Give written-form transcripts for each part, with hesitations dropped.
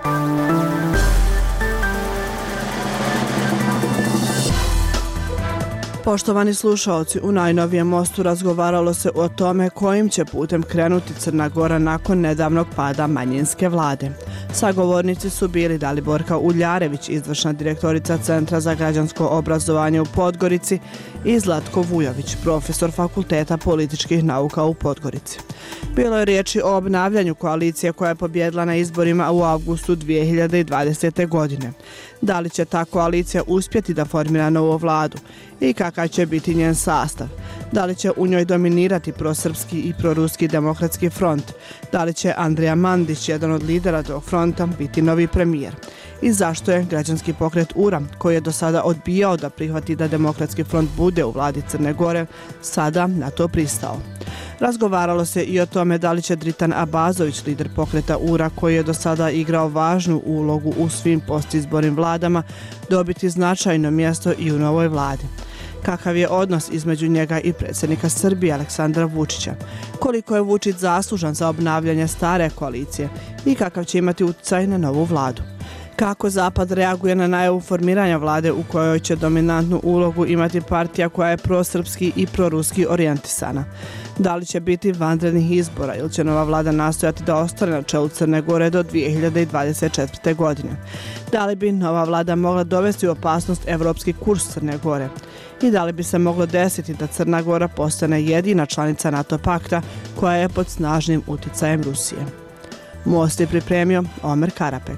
Poštovani slušaoci, u najnovijem Mostu razgovaralo se o tome kojim će putem krenuti Crna Gora nakon nedavnog pada manjinske vlade. Sagovornici su bili Daliborka Uljarević, izvršna direktorica Centra za građansko obrazovanje u Podgorici, i Zlatko Vujović, profesor Fakulteta političkih nauka u Podgorici. Bilo je riječi o obnavljanju koalicije koja je pobjedila na izborima u avgustu 2020. godine. Da li će ta koalicija uspjeti da formira novu vladu i kakav će biti njen sastav? Da li će u njoj dominirati prosrpski i proruski demokratski front? Da li će Andrija Mandić, jedan od lidera tog fronta, biti novi premijer? I zašto je građanski pokret URA, koji je do sada odbijao da prihvati da demokratski front bude u vladi Crne Gore, sada na to pristao? Razgovaralo se i o tome da li će Dritan Abazović, lider pokreta URA, koji je do sada igrao važnu ulogu u svim postizbornim vladama, dobiti značajno mjesto i u novoj vladi. Kakav je odnos između njega i predsjednika Srbije Aleksandra Vučića? Koliko je Vučić zaslužan za obnavljanje stare koalicije i kakav će imati utjecaj na novu vladu? Kako Zapad reaguje na najavu formiranja vlade u kojoj će dominantnu ulogu imati partija koja je prosrpski i proruski orijentisana? Da li će biti vanrednih izbora ili će nova vlada nastojati da ostane na čelu Crne Gore do 2024. godine? Da li bi nova vlada mogla dovesti u opasnost evropski kurs Crne Gore? I da li bi se moglo desiti da Crna Gora postane jedina članica NATO pakta koja je pod snažnim utjecajem Rusije? Most je pripremio Omer Karapek.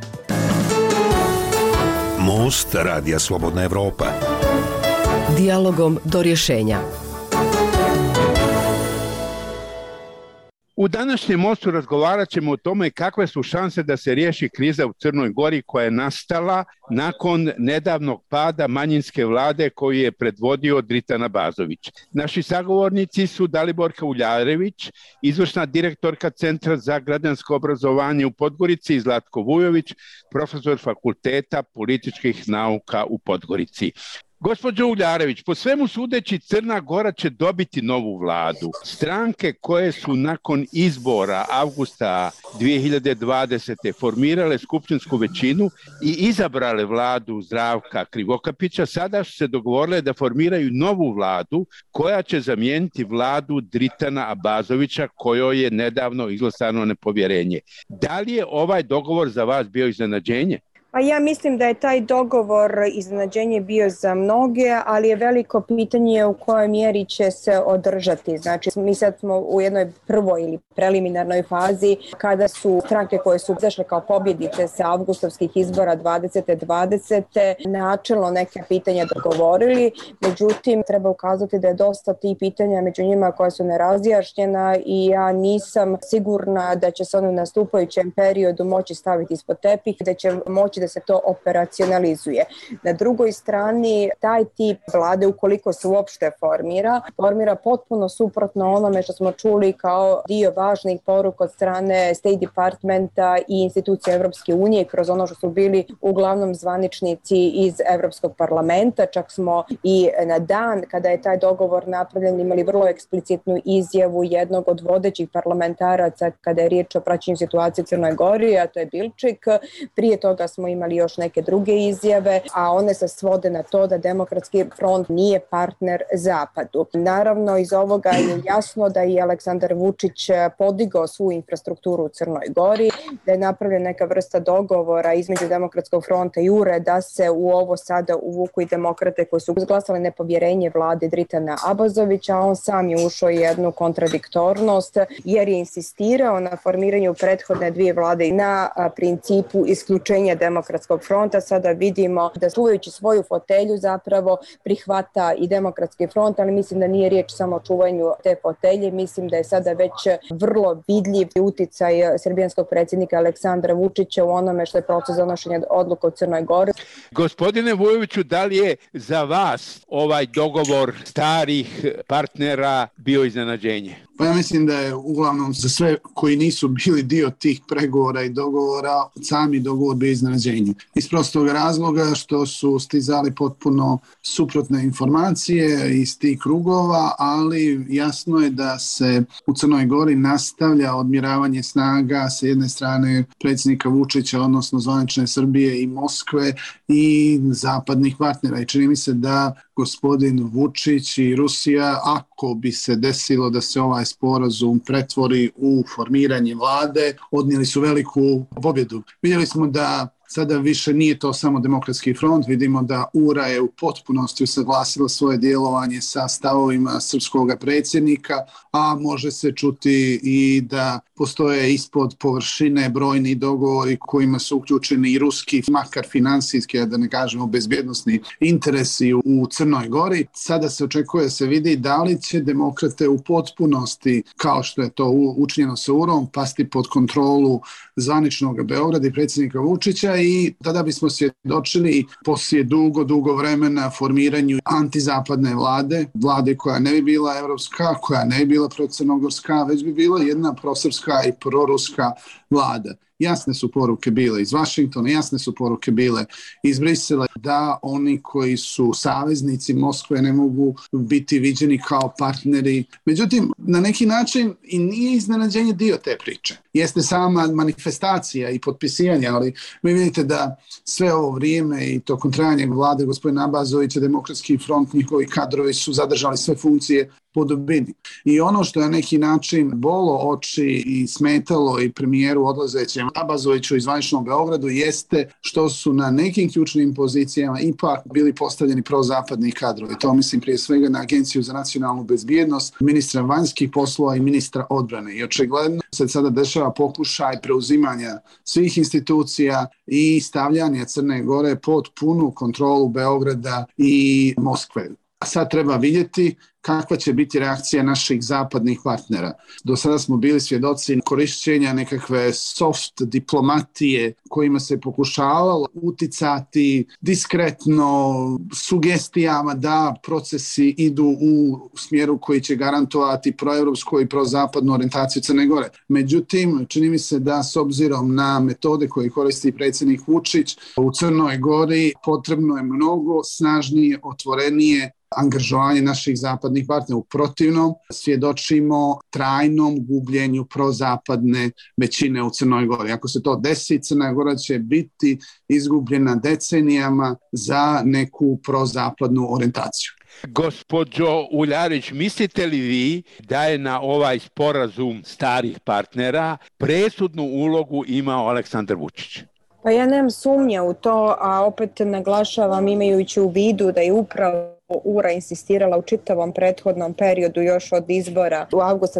Most Radija Slobodna Evropa. Dijalogom do rješenja. U današnjem Mostu razgovarat ćemo o tome kakve su šanse da se riješi kriza u Crnoj Gori koja je nastala nakon nedavnog pada manjinske vlade koju je predvodio Dritan Abazović. Naši sagovornici su Daliborka Uljarević, izvršna direktorka Centra za građansko obrazovanje u Podgorici, i Zlatko Vujović, profesor Fakulteta političkih nauka u Podgorici. Gospođo Uljarević, po svemu sudeći Crna Gora će dobiti novu vladu. Stranke koje su nakon izbora avgusta 2020. formirale skupštinsku većinu i izabrale vladu Zdravka Krivokapića, sada su se dogovorile da formiraju novu vladu koja će zamijeniti vladu Dritana Abazovića kojoj je nedavno izglasano nepovjerenje. Da li je ovaj dogovor za vas bio iznenađenje? Pa ja mislim da je taj dogovor iznenađenje bio za mnoge, ali je veliko pitanje u kojoj mjeri će se održati. Znači, mi sad smo u jednoj prvoj ili preliminarnoj fazi kada su stranke koje su izašle kao pobjednice sa avgustovskih izbora 2020. načelno neke pitanja dogovorili. Međutim, treba ukazati da je dosta tih pitanja među njima koja su nerazjašnjena i ja nisam sigurna da će se ono u nastupajućem periodu moći staviti ispod tepih, da će moći da se to operacionalizuje. Na drugoj strani, taj tip vlade, ukoliko se uopšte formira potpuno suprotno onome što smo čuli kao dio važnih poruka od strane State Departmenta i institucija Evropske unije kroz ono što su bili uglavnom zvaničnici iz Evropskog parlamenta. Čak smo i na dan kada je taj dogovor napravljen imali vrlo eksplicitnu izjavu jednog od vodećih parlamentaraca kada je riječ o praćenju situacije u Crnoj Gori, a to je Bilčik. Prije toga smo imali još neke druge izjave, a one se svode na to da Demokratski front nije partner Zapadu. Naravno, iz ovoga je jasno da je Aleksandar Vučić podigao svu infrastrukturu u Crnoj Gori, da je napravljena neka vrsta dogovora između Demokratskog fronta i URE da se u ovo sada uvuku i demokrate koji su izglasali nepovjerenje vlade Dritana Abazovića, a on sam je ušao jednu kontradiktornost jer je insistirao na formiranju prethodne dvije vlade na principu isključenja Demokratskog fronta. Sada vidimo da čuvajući svoju fotelju zapravo prihvata i Demokratski front, ali mislim da nije riječ samo o čuvanju te fotelje. Mislim da je sada već vrlo vidljiv uticaj srbijanskog predsjednika Aleksandra Vučića u onome što je proces donošenja odluka u Crnoj Gori. Gospodine Vujoviću, da li je za vas ovaj dogovor starih partnera bio iznenađenje? Pa ja mislim da je uglavnom za sve koji nisu bili dio tih pregovora i dogovora, sami dogovor bio iznenađenje. Iz prostog razloga što su stizali potpuno suprotne informacije iz tih krugova, ali jasno je da se u Crnoj Gori nastavlja odmjeravanje snaga sa jedne strane predsjednika Vučića, odnosno zvanične Srbije i Moskve i zapadnih partnera. I čini mi se da gospodin Vučić i Rusija, ako bi se desilo da se ovaj sporazum pretvori u formiranje vlade, odnijeli su veliku pobjedu. Vidjeli smo da sada više nije to samo Demokratski front, vidimo da URA je u potpunosti usaglasila svoje djelovanje sa stavovima srpskog predsjednika, a može se čuti i da postoje ispod površine brojni dogovori kojima su uključeni i ruski, makar finansijski, a da ne kažemo bezbjednosni interesi u Crnoj Gori. Sada se očekuje, se vidi da li će demokrate u potpunosti, kao što je to učinjeno sa URom, pasti pod kontrolu zvaničnog Beograda i predsjednika Vučića i tada bismo svjedočili poslije dugo vremena formiranju antizapadne vlade koja ne bi bila evropska, koja ne bi bila procrnogorska, već bi bila jedna prosrpska i proruska vlada. Jasne su poruke bile iz Vašingtona, jasne su poruke bile iz Brisela da oni koji su saveznici Moskve ne mogu biti viđeni kao partneri. Međutim, na neki način i nije iznenađenje dio te priče. Jeste sama manifestacija i potpisivanje, ali vi vidite da sve ovo vrijeme i tokom trajanja vlade gospodina Abazovića, Demokratski front, njihovi kadrovi su zadržali sve funkcije po dubini. I ono što je na neki način bolo oči i smetalo i premijeru odlazećem Abazoviću iz zvaničnog Beogradu jeste što su na nekim ključnim pozicijama ipak bili postavljeni prozapadni kadrovi. To mislim prije svega na Agenciju za nacionalnu bezbjednost, ministra vanjskih poslova i ministra odbrane. I očigledno se sada dešava pokušaj preuzimanja svih institucija i stavljanja Crne Gore pod punu kontrolu Beograda i Moskve. A sad treba vidjeti kakva će biti reakcija naših zapadnih partnera. Do sada smo bili svjedoci korišćenja nekakve soft diplomatije kojima se pokušavalo uticati diskretno sugestijama da procesi idu u smjeru koji će garantovati proevropsku i prozapadnu orijentaciju Crne Gore. Međutim, čini mi se da s obzirom na metode koje koristi predsjednik Vučić u Crnoj Gori potrebno je mnogo snažnije, otvorenije angažovanje naših zapadnih partnera. U protivnom svjedočimo trajnom gubljenju prozapadne većine u Crnoj Gori. Ako se to desi, Crna Gora će biti izgubljena decenijama za neku prozapadnu orijentaciju. Gospođo Uljarić, mislite li vi da je na ovaj sporazum starih partnera presudnu ulogu imao Aleksandar Vučić? Pa ja nemam sumnje u to, a opet naglašavam imajući u vidu da je upravo URA insistirala u čitavom prethodnom periodu još od izbora u avgusta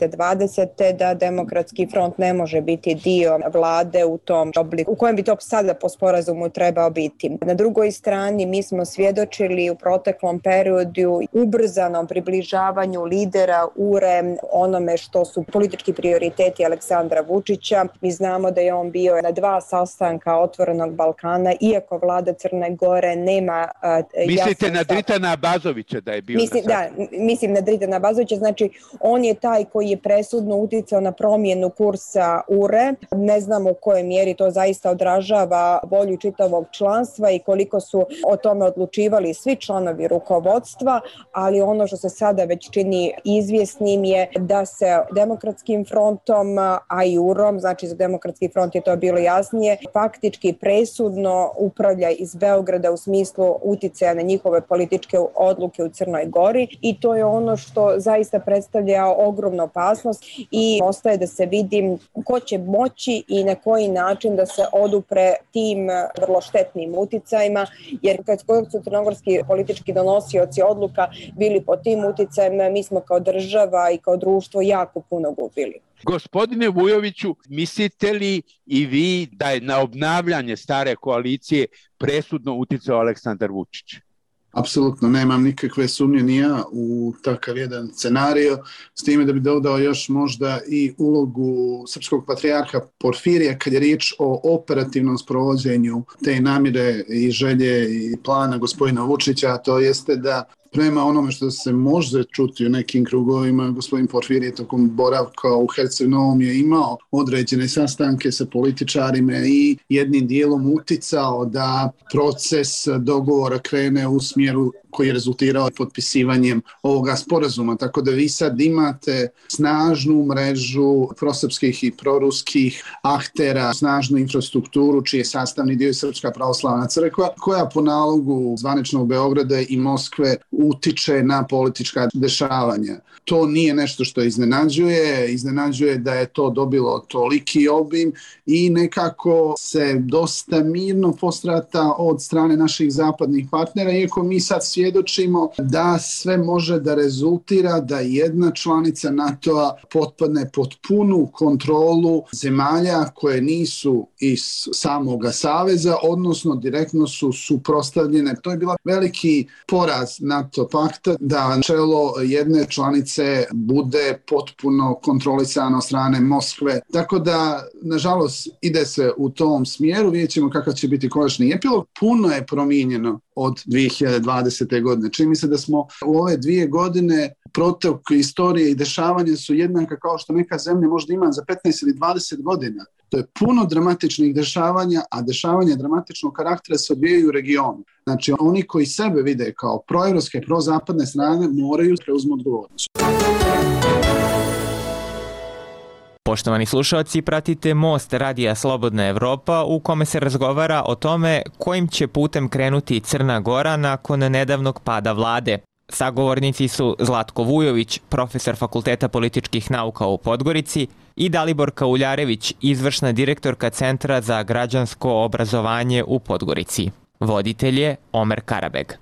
2020. da Demokratski front ne može biti dio vlade u tom obliku u kojem bi to sada po sporazumu trebao biti. Na drugoj strani mi smo svjedočili u proteklom periodu ubrzanom približavanju lidera URE onome što su politički prioriteti Aleksandra Vučića. Mi znamo da je on bio na 2 sastanka Otvorenog Balkana, iako vlada Crne Gore nema mislite na Dritana Abazovića da je bio mislim na Dritana Abazovića, znači on je taj koji je presudno uticao na promjenu kursa URE. Ne znamo u kojoj mjeri to zaista odražava volju čitavog članstva i koliko su o tome odlučivali svi članovi rukovodstva, ali ono što se sada već čini izvjesnim je da se Demokratskim frontom, a i URom, znači za Demokratski front je to bilo jasnije, faktički presudno upravlja iz Beograda u smislu uticaja na njihove političke odluke u Crnoj Gori i to je ono što zaista predstavlja ogromnu opasnost i ostaje da se vidi ko će moći i na koji način da se odupre tim vrlo štetnim uticajima, jer kad su crnogorski politički donosioci odluka bili pod tim uticajem, mi smo kao država i kao društvo jako puno gubili. Gospodine Vujoviću, mislite li i vi da je na obnavljanje stare koalicije presudno uticao Aleksandar Vučić? Apsolutno, nemam nikakve sumnje ni ja u takav jedan scenario, s time da bi dodao još možda i ulogu srpskog patrijarha Porfirija kad je riječ o operativnom sprovođenju te namjere i želje i plana gospodina Vučića, to jeste da prema onome što se može čuti u nekim krugovima, gospodin Porfirije tokom boravka u Herceg-Novom je imao određene sastanke sa političarima i jednim dijelom uticao da proces dogovora krene u smjeru koji je rezultirao potpisivanjem ovoga sporazuma. Tako da vi sad imate snažnu mrežu prosrpskih i proruskih aktera, snažnu infrastrukturu čiji je sastavni dio Srpska pravoslavna crkva, koja po nalogu zvaničnog Beograda i Moskve utiče na politička dešavanja. To nije nešto što iznenađuje da je to dobilo toliki obim i nekako se dosta mirno postrata od strane naših zapadnih partnera, iako mi sad svjedočimo da sve može da rezultira da jedna članica NATO-a potpadne pod punu kontrolu zemalja koje nisu iz samoga saveza, odnosno direktno su suprotstavljene. To je bila veliki poraz NATO pakta da čelo jedne članice bude potpuno kontrolisano od strane Moskve. Tako da, nažalost, ide se u tom smjeru, vidjet ćemo kakav će biti konačni epilog. Puno je promijenjeno od 2020. godine. Čini mi se da smo u ove 2 godine protok istorije i dešavanja su jednaka kao što neka zemlja možda ima za 15 ili 20 godina. To je puno dramatičnih dešavanja, a dešavanja dramatičnog karaktera se odvijaju u regionu. Znači, oni koji sebe vide kao proevropske, prozapadne strane moraju preuzeti odgovornost. Poštovani slušalci, pratite Most Radija Slobodna Evropa u kome se razgovara o tome kojim će putem krenuti Crna Gora nakon nedavnog pada vlade. Sagovornici su Zlatko Vujović, profesor Fakulteta političkih nauka u Podgorici, i Daliborka Uljarević, izvršna direktorka Centra za građansko obrazovanje u Podgorici. Voditelj je Omer Karabeg.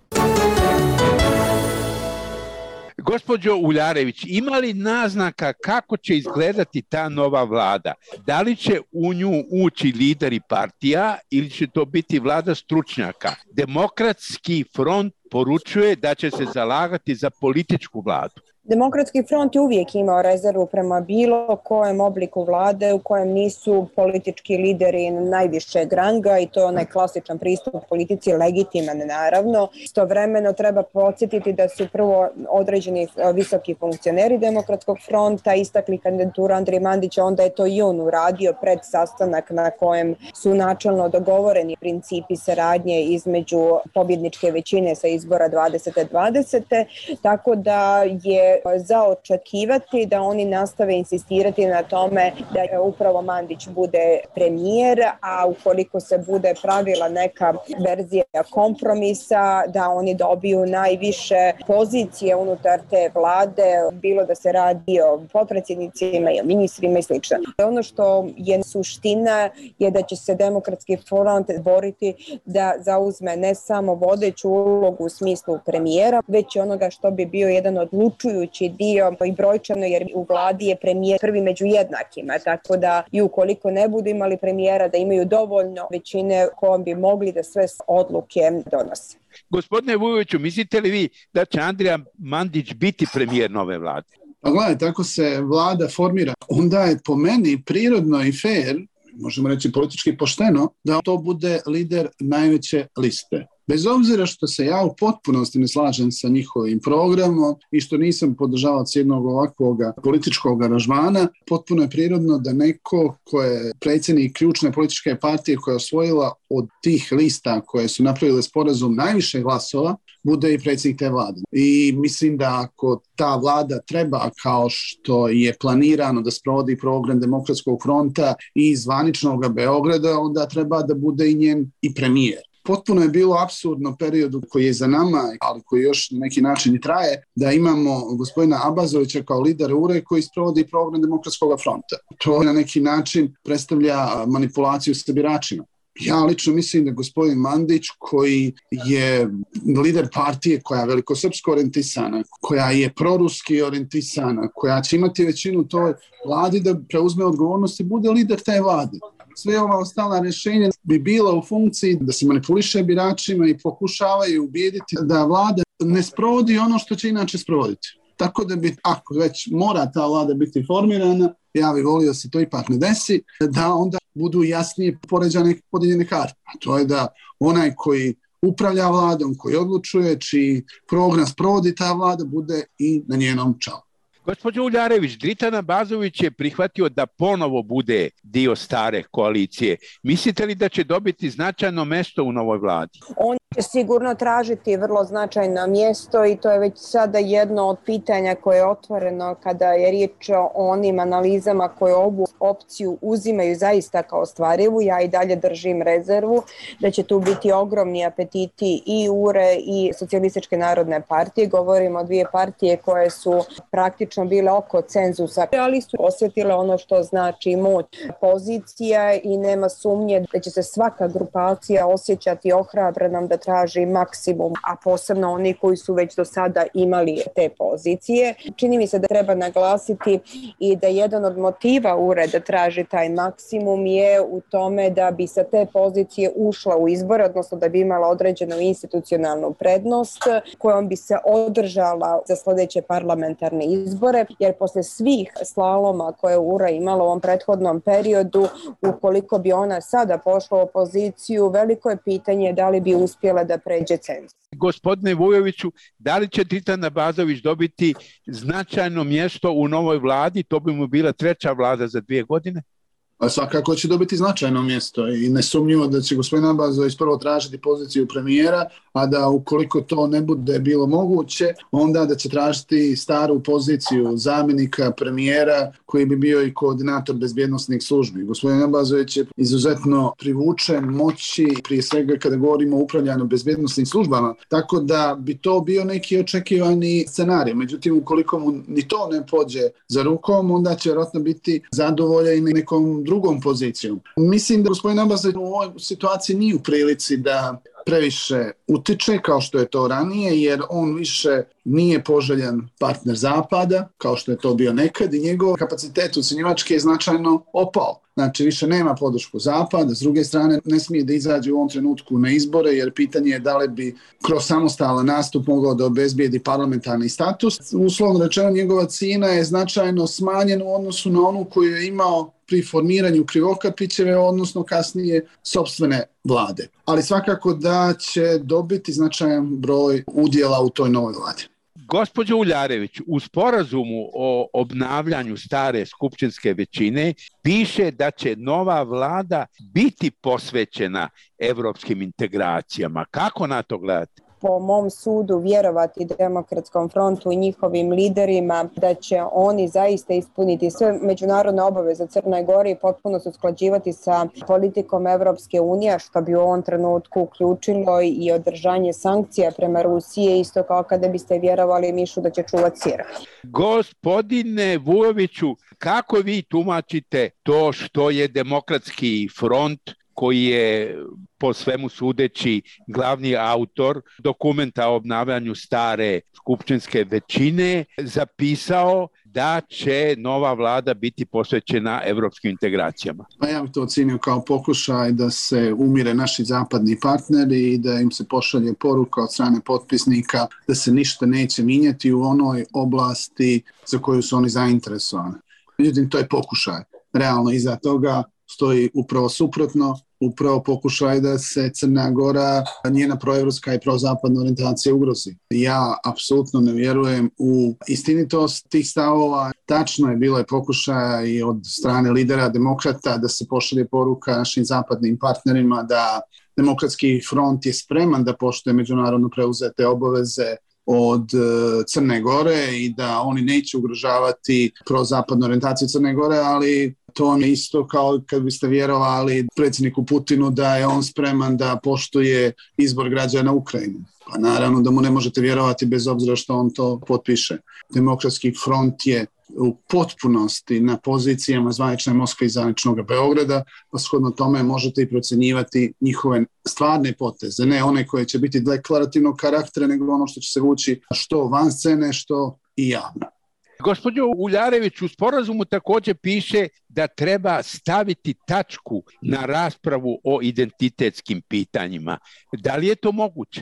Gospođo Uljarević, ima li naznaka kako će izgledati ta nova vlada? Da li će u nju ući lideri partija ili će to biti vlada stručnjaka? Demokratski front poručuje da će se zalagati za političku vladu. Demokratski front je uvijek imao rezervu prema bilo kojem obliku vlade u kojem nisu politički lideri najvišeg ranga i to je onaj klasičan pristup politici, legitiman naravno. Istovremeno treba podsjetiti da su prvo određeni visoki funkcioneri Demokratskog fronta istakli kandidaturu Andrije Mandića, onda je to i on uradio pred sastanak na kojem su načelno dogovoreni principi saradnje između pobjedničke većine sa izbora 2020. Tako da je za očekivati da oni nastave insistirati na tome da upravo Mandić bude premijer, a ukoliko se bude pravila neka verzija kompromisa, da oni dobiju najviše pozicije unutar te vlade, bilo da se radi o potpredsjednicima i o ministrima i sl. Ono što je suština je da će se Demokratski front boriti da zauzme ne samo vodeću ulogu u smislu premijera, već i onoga što bi bio jedan odlučujući dio i brojčano, jer u vladi je premijer prvi među jednakima, tako da i ukoliko ne budu imali premijera, da imaju dovoljno većine kojom bi mogli da sve odluke donose. Gospodine Vujoviću, mislite li vi da će Andrija Mandić biti premijer nove vlade? Pa gledajte, ako se vlada formira, onda je po meni prirodno i fair, možemo reći politički pošteno, da to bude lider najveće liste. Bez obzira što se ja u potpunosti ne slažem sa njihovim programom i što nisam podržavac jednog ovakvog političkog aranžmana, potpuno je prirodno da neko ko je predsjednik ključne političke partije koja je osvojila od tih lista koje su napravile sporazum najviše glasova, bude i predsjednik te vlade. I mislim da ako ta vlada treba, kao što je planirano da sprovodi program Demokratskog fronta i zvaničnog Beograda, onda treba da bude i njen i premijer. Potpuno je bilo apsurdno periodu koji je za nama, ali koji još na neki način i traje, da imamo gospodina Abazovića kao lidera URE koji sprovodi program Demokratskog fronta. To na neki način predstavlja manipulaciju sa biračima. Ja lično mislim da gospodin Mandić, koji je lider partije koja je velikosrpsko orijentisana, koja je proruski orijentisana, koja će imati većinu toj vladi da preuzme odgovornost i bude lider te vlade. Sve ova ostala rješenja bi bila u funkciji da se manipuliše biračima i pokušavaju ubijediti da vlada ne sprovodi ono što će inače sprovoditi. Tako da bi, ako već mora ta vlada biti formirana, ja bih volio da se to ipak ne desi, da onda budu jasnije poređane podijeljene karte. A to je da onaj koji upravlja vladom, koji odlučuje, čiji program sprovodi ta vlada, bude i na njenom čelu. Gospođo Uljarević, Dritan Abazović je prihvatio da ponovo bude dio stare koalicije. Mislite li da će dobiti značajno mesto u novoj vladi? On će sigurno tražiti vrlo značajno mjesto i to je već sada jedno od pitanja koje je otvoreno kada je riječ o onim analizama koje ovu opciju uzimaju zaista kao stvarivu. Ja i dalje držim rezervu da će tu biti ogromni apetiti i URE i Socijalističke narodne partije. Govorimo o dvije partije koje su praktično bile oko cenzusa, ali su osjetile ono što znači moć pozicija i nema sumnje da će se svaka grupacija osjećati ohrabrenom da traži maksimum, a posebno oni koji su već do sada imali te pozicije. Čini mi se da treba naglasiti i da jedan od motiva URE da traži taj maksimum je u tome da bi sa te pozicije ušla u izbor, odnosno da bi imala određenu institucionalnu prednost kojom bi se održala za sljedeće parlamentarne izbore, jer posle svih slaloma koje je URA imala u ovom prethodnom periodu, ukoliko bi ona sada pošla u opoziciju, veliko je pitanje da li bi uspjela da pređe cenzus. Gospodine Vujoviću, da li će Dritan Abazović dobiti značajno mjesto u novoj vladi? To bi mu bila treća vlada za 2 godine? A svakako će dobiti značajno mjesto i nesumnjivo da će gospodin Abazović prvo tražiti poziciju premijera, a da ukoliko to ne bude bilo moguće, onda da će tražiti staru poziciju zamjenika premijera koji bi bio i koordinator bezbjednosnih službi. Gospodin Abazović je izuzetno privučen moći, prije svega kada govorimo o upravljanju bezbjednosnim službama, tako da bi to bio neki očekivani scenarij. Međutim, ukoliko mu ni to ne pođe za rukom, onda će vjerojatno biti zadovoljan i nekom drugom pozicijom. Mislim da gospodin Abazović u ovoj situaciji nije u prilici da previše utiče kao što je to ranije, jer on više nije poželjan partner Zapada, kao što je to bio nekad, i njegov kapacitet ucjenjivački je značajno opao. Znači, više nema podršku Zapada, s druge strane ne smije da izađe u ovom trenutku na izbore, jer pitanje je da li bi kroz samostalan nastup mogao da obezbijedi parlamentarni status. Uslovno rečeno, njegova cijena je značajno smanjena u odnosu na onu koju je imao pri formiranju Krivokapićeve, odnosno kasnije sopstvene vlade. Ali svakako da će dobiti značajan broj udjela u toj novoj vladi. Gospođo Uljarević, u sporazumu o obnavljanju stare skupštinske većine piše da će nova vlada biti posvećena evropskim integracijama. Kako na to gledate? Po mom sudu vjerovati Demokratskom frontu i njihovim liderima da će oni zaista ispuniti sve međunarodne obaveze Crnoj Gori i potpuno se usklađivati sa politikom Evropske unije, što bi u ovom trenutku uključilo i održanje sankcija prema Rusije, isto kao kada biste vjerovali mišu da će čuvati sir. Gospodine Vujoviću, kako vi tumačite to što je Demokratski front, koji je po svemu sudeći glavni autor dokumenta o obnavljanju stare skupštinske većine, zapisao da će nova vlada biti posvećena evropskim integracijama? Pa ja bih to ocenio kao pokušaj da se umire naši zapadni partneri i da im se pošalje poruka od strane potpisnika da se ništa neće mijenjati u onoj oblasti za koju su oni zainteresovani. Međutim, to je pokušaj. Realno iza toga stoji upravo suprotno, upravo pokušaj da se Crna Gora, njena proevropska i prozapadna orijentacija ugrozi. Ja apsolutno ne vjerujem u istinitost tih stavova. Tačno je bilo pokušaja i od strane lidera demokrata da se pošalje poruka našim zapadnim partnerima da Demokratski front je spreman da poštuje međunarodno preuzete obaveze od Crne Gore i da oni neće ugrožavati prozapadnu orijentaciju Crne Gore, ali to je isto kao kad biste vjerovali predsjedniku Putinu da je on spreman da poštuje izbor građana Ukrajine. Pa naravno da mu ne možete vjerovati bez obzira što on to potpiše. Demokratski front je u potpunosti na pozicijama zvanične Moskve i zvaničnog Beograda, pa shodno tome možete i procjenjivati njihove stvarne poteze, ne one koje će biti deklarativnog karaktera, nego ono što će se vući što van scene, što i javno. Gospođo Uljarević, u sporazumu također piše da treba staviti tačku na raspravu o identitetskim pitanjima. Da li je to moguće?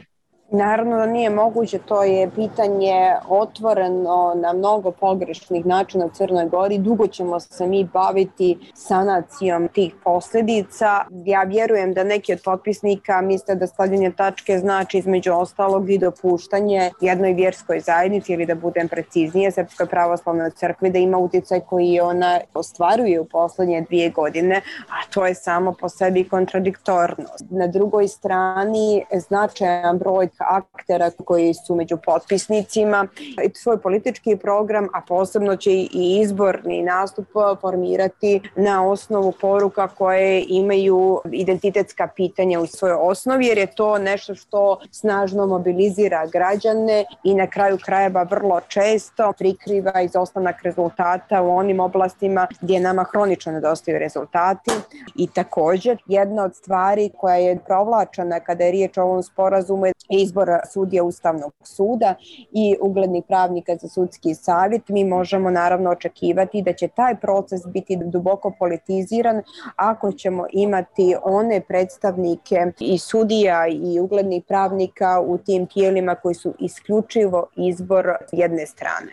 Naravno da nije moguće, to je pitanje otvoreno na mnogo pogrešnih načina u Crnoj Gori. Dugo ćemo se mi baviti sanacijom tih posljedica. Ja vjerujem da neki od potpisnika misle da stavljanje tačke znači između ostalog i dopuštanje jednoj vjerskoj zajednici, ili da budem preciznije, Srpskoj pravoslavnoj crkvi, da ima uticaj koji ona ostvaruje u poslednje 2 godine, a to je samo po sebi kontradiktorno. Na drugoj strani značajan broj aktera koji su među potpisnicima svoj politički program, a posebno će i izborni nastup formirati na osnovu poruka koje imaju identitetska pitanja u svojoj osnovi, jer je to nešto što snažno mobilizira građane i na kraju krajeva vrlo često prikriva izostanak rezultata u onim oblastima gdje nama hronično nedostaju rezultati. I također jedna od stvari koja je provlačena kada je riječ o ovom sporazumu je izbor sudija Ustavnog suda i uglednih pravnika za sudski savjet. Mi možemo naravno očekivati da će taj proces biti duboko politiziran ako ćemo imati one predstavnike i sudija i uglednih pravnika u tim tijelima koji su isključivo izbor jedne strane.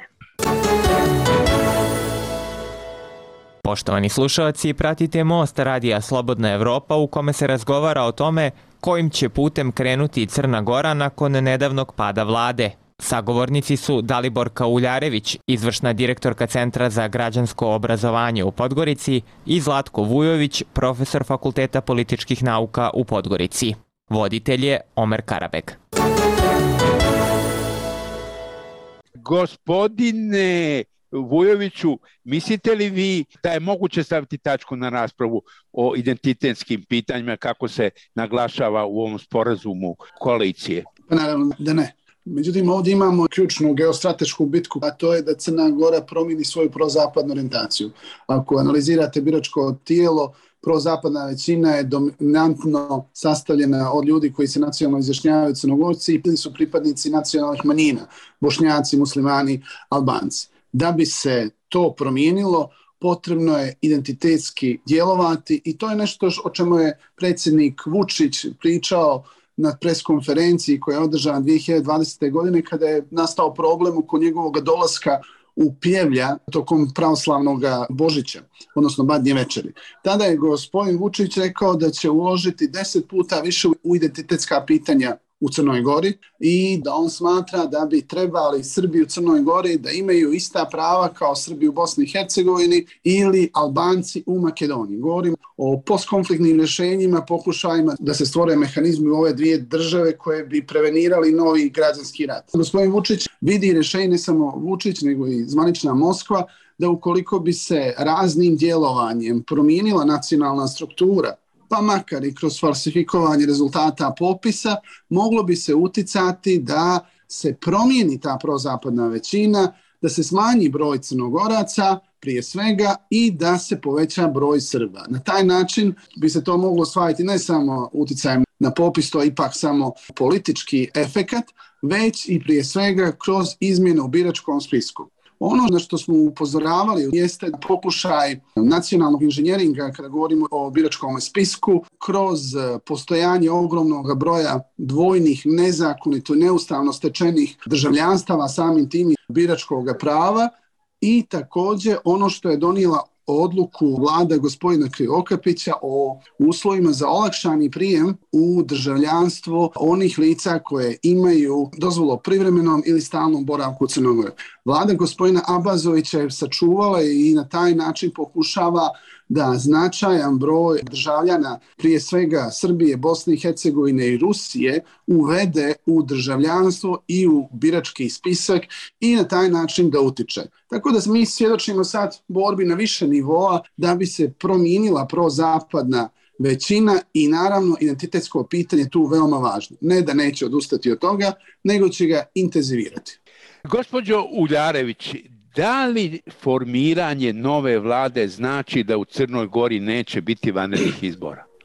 Poštovani slušalci, pratite Most Radija Slobodna Evropa u kome se razgovara o tome kojim će putem krenuti Crna Gora nakon nedavnog pada vlade. Sagovornici su Daliborka Uljarević, izvršna direktorka Centra za građansko obrazovanje u Podgorici, i Zlatko Vujović, profesor Fakulteta političkih nauka u Podgorici. Voditelj je Omer Karabeg. Gospodine Vujoviću, mislite li vi da je moguće staviti tačku na raspravu o identitetskim pitanjima kako se naglašava u ovom sporazumu koalicije? Pa naravno da ne. Međutim, ovdje imamo ključnu geostratešku bitku, a to je da Crna Gora promijeni svoju prozapadnu orijentaciju. Ako analizirate biračko tijelo, prozapadna većina je dominantno sastavljena od ljudi koji se nacionalno izjašnjavaju Crnogorci ili su pripadnici nacionalnih manjina, Bošnjaci, Muslimani, Albanci. Da bi se to promijenilo, potrebno je identitetski djelovati i to je nešto o čemu je predsjednik Vučić pričao na preskonferenciji koja je održana 2020. godine kada je nastao problem oko njegovog dolaska u Pljevlja tokom pravoslavnog Božića, odnosno Badnje večeri. Tada je gospodin Vučić rekao da će uložiti 10 puta više u identitetska pitanja u Crnoj Gori i da on smatra da bi trebali Srbi u Crnoj Gori da imaju ista prava kao Srbi u Bosni i Hercegovini ili Albanci u Makedoniji. Govorim o postkonfliktnim rješenjima, pokušajima da se stvore mehanizmi u ove dvije države koje bi prevenirali novi građanski rat. Gospodin Vučić vidi rješenje, ne samo Vučić nego i zvanična Moskva, da ukoliko bi se raznim djelovanjem promijenila nacionalna struktura, pa makar i kroz falsifikovanje rezultata popisa, moglo bi se uticati da se promijeni ta prozapadna većina, da se smanji broj Crnogoraca prije svega i da se poveća broj Srba. Na taj način bi se to moglo ostvariti ne samo uticajem na popis, to je ipak samo politički efekat, već i prije svega kroz izmjene u biračkom spisku. Ono na što smo upozoravali jeste pokušaj nacionalnog inženjeringa kada govorimo o biračkom spisku kroz postojanje ogromnog broja dvojnih, nezakonito, neustavno stečenih državljanstava, samim tim biračkog prava i također ono što je donijela odluku vlada gospodina Krivokapića o uslovima za olakšani prijem u državljanstvo onih lica koje imaju dozvolu o privremenom ili stalnom boravku u Crnoj Gori. Vlada gospodina Abazovića je sačuvala i na taj način pokušava da značajan broj državljana, prije svega Srbije, Bosne i Hercegovine i Rusije, uvede u državljanstvo i u birački spisak i na taj način da utiče. Tako da mi svjedočimo sad borbi na više nivoa da bi se promijenila prozapadna većina i naravno identitetsko pitanje tu veoma važno. Ne da neće odustati od toga, nego će ga intenzivirati. Gospođo Uljarević, da li formiranje nove vlade znači da u Crnoj Gori neće biti vanrednih izbora?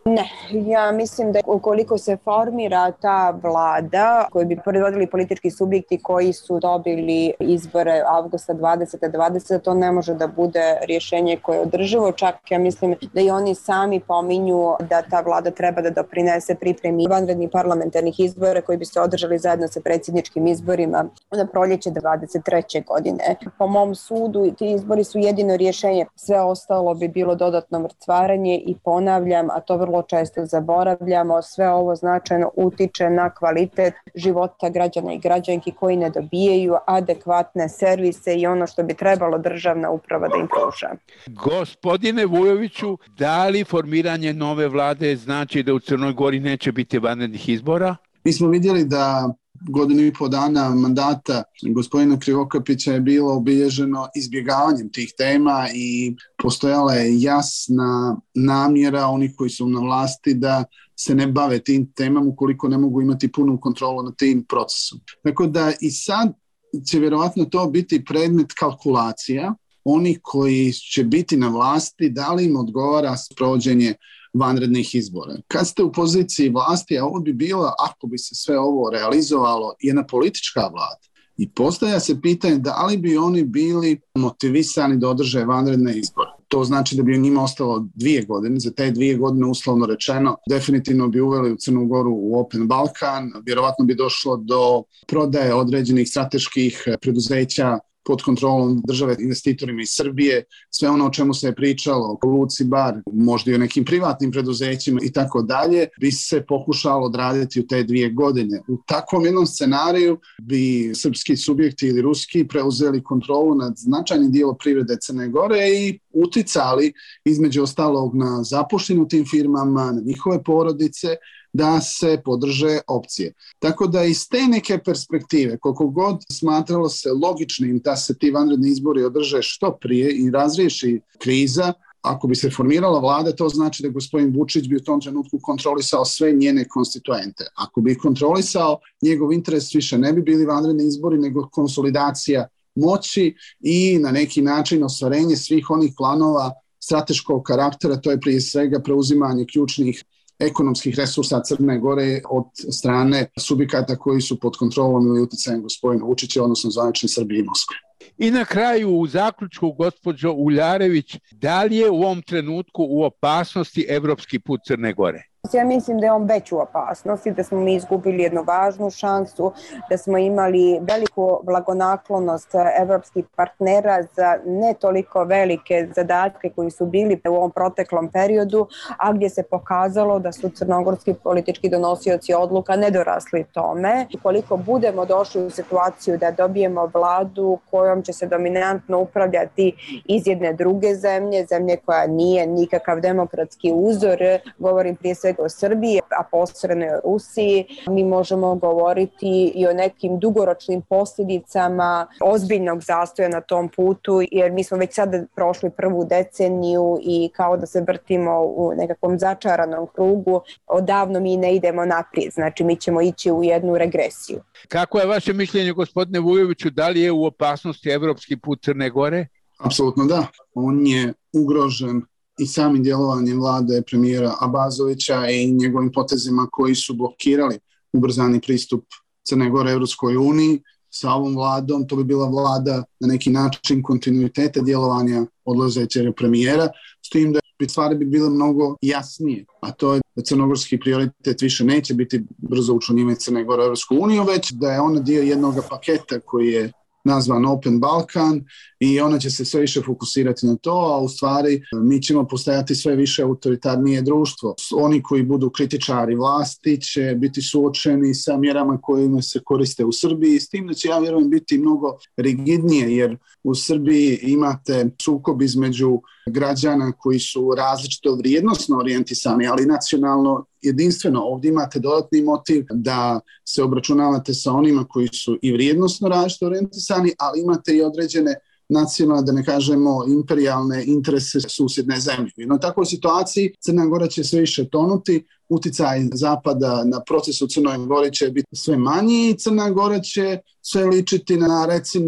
Ne, ja mislim da ukoliko se formira ta vlada koju bi predvodili politički subjekti koji su dobili izbore avgusta 2020, to ne može da bude rješenje koje je održivo. Čak ja mislim da i oni sami pominju da ta vlada treba da doprinese pripremi vanrednih parlamentarnih izbora koji bi se održali zajedno sa predsjedničkim izborima na proljeće 2023. godine. Po mom sudu ti izbori su jedino rješenje. Sve ostalo bi bilo dodatno mrcvaranje i ponavljam, a to vrlo često zaboravljamo, sve ovo značajno utiče na kvalitet života građana i građanki koji ne dobijaju adekvatne servise i ono što bi trebalo državna uprava da im pruža. Gospodine Vujoviću, da li formiranje nove vlade znači da u Crnoj Gori neće biti vanrednih izbora? Mi smo vidjeli da 1,5 dana mandata gospodina Krivokapića je bilo obilježeno izbjegavanjem tih tema i postojala je jasna namjera onih koji su na vlasti da se ne bave tim temama ukoliko ne mogu imati punu kontrolu nad tim procesom. Tako da i sad će vjerovatno to biti predmet kalkulacija onih koji će biti na vlasti, da li im odgovara sprovođenje vanrednih izbora. Kad ste u poziciji vlasti, a ovo bi bilo, ako bi se sve ovo realizovalo, jedna politička vlada. I postavlja se pitanje da li bi oni bili motivisani da održe vanredne izbore. To znači da bi njima ostalo 2 godine. Za te 2 godine, uslovno rečeno, definitivno bi uveli u Crnu Goru u Open Balkan. Vjerovatno bi došlo do prodaje određenih strateških preduzeća pod kontrolom države investitorima iz Srbije, sve ono o čemu se je pričalo, o Luci Bar, možda i o nekim privatnim preduzećima i tako dalje, bi se pokušalo odraditi u te 2 godine. U takvom jednom scenariju bi srpski subjekti ili ruski preuzeli kontrolu nad značajnim dijelom privrede Crne Gore i uticali između ostalog na zaposlene u tim firmama, na njihove porodice, da se podrže opcije. Tako da iz te neke perspektive, koliko god smatralo se logičnim da se ti vanredni izbori održe što prije i razriješi kriza, ako bi se formirala vlada, to znači da gospodin Vučić bi u tom trenutku kontrolisao sve njene konstituente. Ako bi kontrolisao, njegov interes više ne bi bili vanredni izbori, nego konsolidacija moći i na neki način ostvarenje svih onih planova strateškog karaktera, to je prije svega preuzimanje ključnih ekonomskih resursa Crne Gore od strane subjekata koji su pod kontrolom ili utjecajem gospodina Vučića, odnosno zvanične Srbije i Moskve. I na kraju u zaključku, gospođo Uljarević, da li je u ovom trenutku u opasnosti evropski put Crne Gore? Ja mislim da je on već u opasnosti, da smo mi izgubili jednu važnu šansu, da smo imali veliku blagonaklonost evropskih partnera za ne toliko velike zadatke koji su bili u ovom proteklom periodu, a gdje se pokazalo da su crnogorski politički donosioci odluka nedorasli tome. Ukoliko budemo došli u situaciju da dobijemo vladu kojom će se dominantno upravljati iz jedne druge zemlje koja nije nikakav demokratski uzor, govorim prije svega o Srbiji, a posredno o Rusiji, mi možemo govoriti i o nekim dugoročnim posljedicama ozbiljnog zastoja na tom putu, jer mi smo već sada prošli prvu deceniju i kao da se vrtimo u nekakvom začaranom krugu, odavno mi ne idemo naprijed, znači mi ćemo ići u jednu regresiju. Kako je vaše mišljenje, gospodine Vujoviću, da li je u opasnosti evropski put Crne Gore? Apsolutno da. On je ugrožen i samim djelovanjem vlade premijera Abazovića i njegovim potezima koji su blokirali ubrzani pristup Crne Gore Evropskoj uniji. Sa ovom vladom to bi bila vlada na neki način kontinuiteta djelovanja odlazećeg premijera, s tim da bi stvari bile mnogo jasnije, a to je da crnogorski prioritet više neće biti brzo učlanjivanje Crne Gore u Evropsku uniju, već da je ona dio jednog paketa koji je nazvan Open Balkan i ona će se sve više fokusirati na to, a u stvari mi ćemo postajati sve više autoritarnije društvo. Oni koji budu kritičari vlasti će biti suočeni sa mjerama kojima se koriste u Srbiji, s tim da će, ja vjerujem, biti mnogo rigidnije, jer u Srbiji imate sukob između građana koji su različito vrijednosno orijentisani, ali nacionalno jedinstveno. Ovdje imate dodatni motiv da se obračunavate sa onima koji su i vrijednosno različito orijentisani, ali imate i određene nacionalne, da ne kažemo imperijalne interese susjedne zemlje. U jednoj takvoj situaciji Crna Gora će sve više tonuti, uticaj Zapada na proces u Crnoj Gori će biti sve manji i Crna Gora će sve ličiti na, recimo,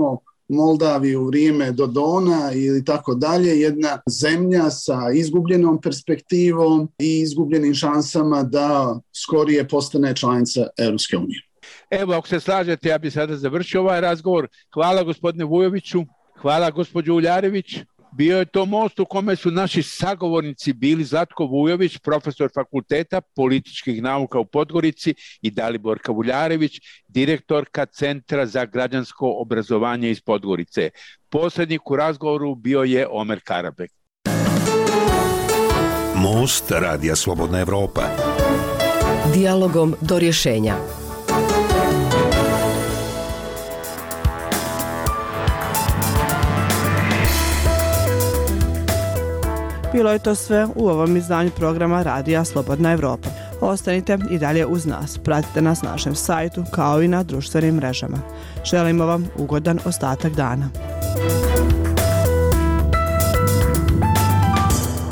Moldaviju u vrijeme Dodona ili tako dalje, jedna zemlja sa izgubljenom perspektivom i izgubljenim šansama da skorije postane članica Europske unije. Evo, ako se slažete, ja bih sada završio ovaj razgovor. Hvala gospodine Vujoviću, hvala gospođo Uljarević. Bio je to most u kome su naši sagovornici bili Zlatko Vujović, profesor Fakulteta političkih nauka u Podgorici, i Daliborka Vuljarević, direktorka Centra za građansko obrazovanje iz Podgorice. Posrednik u razgovoru bio je Omer Karabek. Most Radija Slobodna Evropa. Dijalogom do rješenja. Bilo je to sve u ovom izdanju programa Radija Slobodna Evropa. Ostanite i dalje uz nas. Pratite nas na našem sajtu kao i na društvenim mrežama. Želimo vam ugodan ostatak dana.